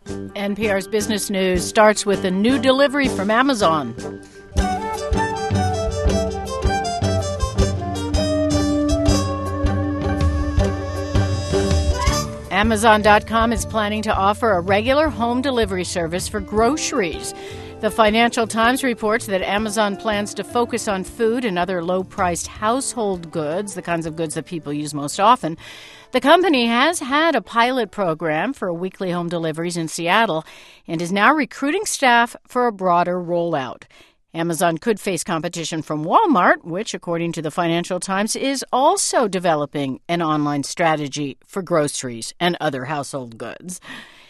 NPR's Business News starts with a new delivery from Amazon. Amazon.com is planning to offer a regular home delivery service for groceries. The Financial Times reports that Amazon plans to focus on food and other low-priced household goods, the kinds of goods that people use most often. The company has had a pilot program for weekly home deliveries in Seattle and is now recruiting staff for a broader rollout. Amazon could face competition from Walmart, which, according to the Financial Times, is also developing an online strategy for groceries and other household goods.